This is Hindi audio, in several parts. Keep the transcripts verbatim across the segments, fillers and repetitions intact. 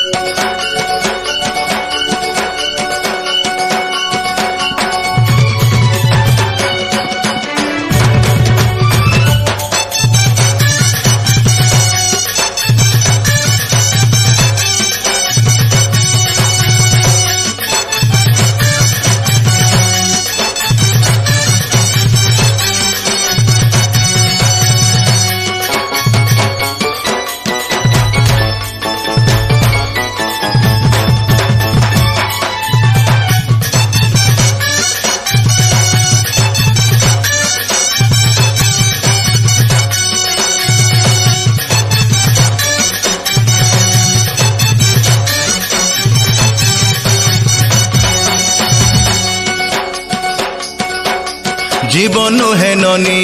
जीवन है ननी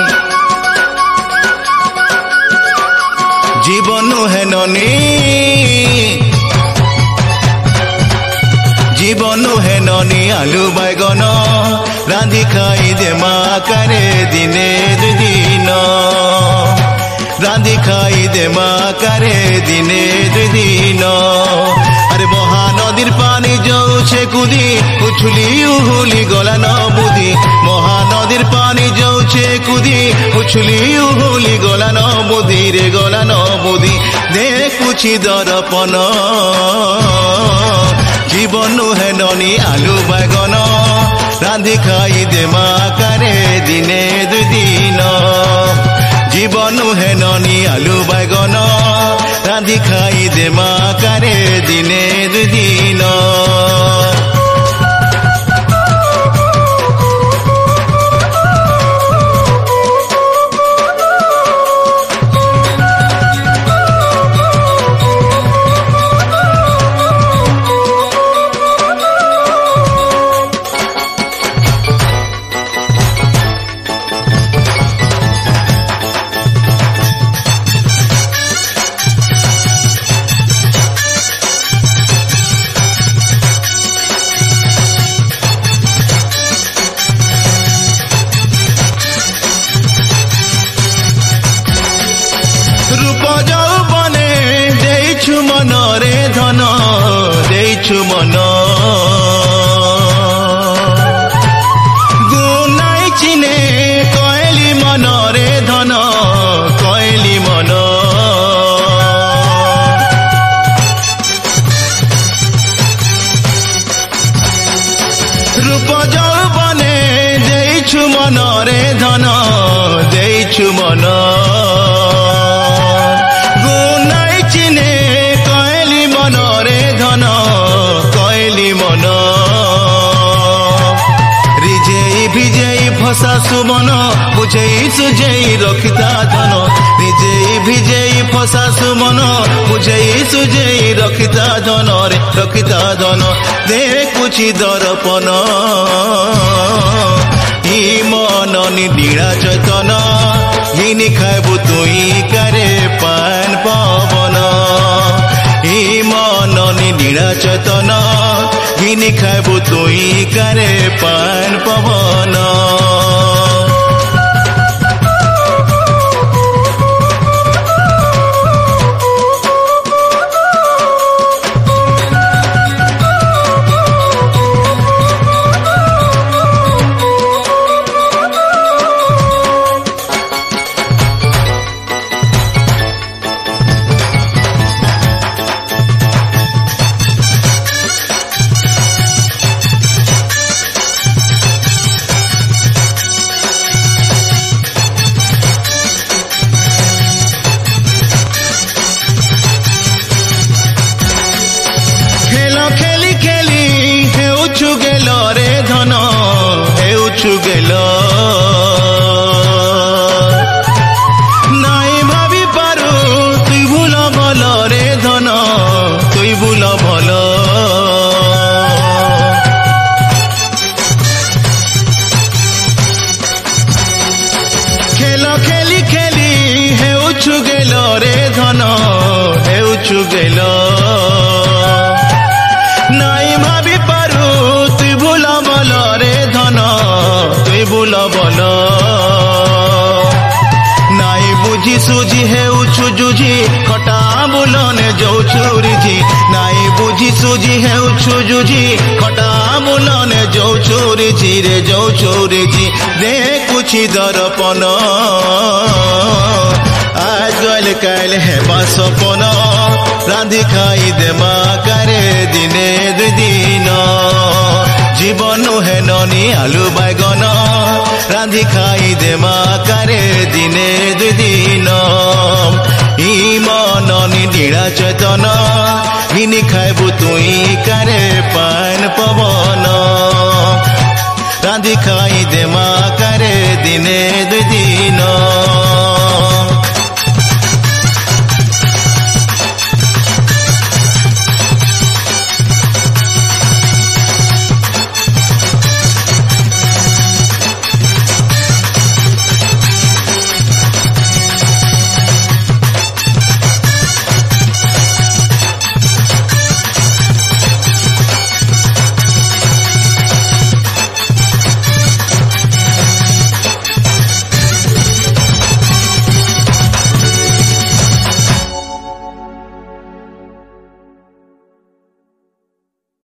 जीवन है ननी जीवन है ननी आलू बैगन रांधि खाई दे माँ करे दिने दुदिन रांधि खाई दे माँ करे दिने दुदिन अरे महानदीर पानी जाऊे कुदी उछुली उहुली गला न बुद्धि महानदीर पानी जाऊे कुदी उछुली उहुली गला न बुद्धि रे गला न बुद्धि देखुछि दर्पण जीवन है ननी आलू बैगन रांधि खाई दे माँ करे दिने दुदिन जीवन है ननी आलू बैगन रांधि खाई दे माँ करे दिने दुदिन मन रे धन देइछु मन गुनाई चिने कहली मन रे धन कहली मन रूप जौबने देइछु मन रे धन देइछु मन गुनाई चिने फसा सुमन बुझेई सुझेई रखिता धन निजेई भिजेई फसा सुमन बुझेई सुझेई रखिता धन रे रखिता धन देखुछि दर्पण ई मन निडीड़ा चेतन घिनी खाइबु तुई करे पान पवन ई मन निडीड़ा चेतन घिनी खाइबु तुई करे पान पवन गेल नाई भाभी पारू तुई भूल भल रे धन तुई भूल भल खेल खेली खेली हेउछु गेल रे धन हेउछु गेल नाई भाभी पारू ସୁଜି ହେଉଛୁ ଜୁଜି ଖଟା ମୁଲନେ ଯୋଉ ଚୋରିଛି ରେ ଯୋଉ ଚୋରିଛି ଦେଖୁଛି ଦରପନ আজ গল কাল হেবা সপন রাঁধি খাই দেমা কারে দিনে দুই দিন জীবন হে ননি আলু বাইগন রাঁধি খাই দেমা কারে দিনে দুই দিন ই মননি নীড়া চৈতন ঘিনি খাইবু তুই কারে পান পবন রাঁধি খাই দেমা কারে দিনে দুই দিন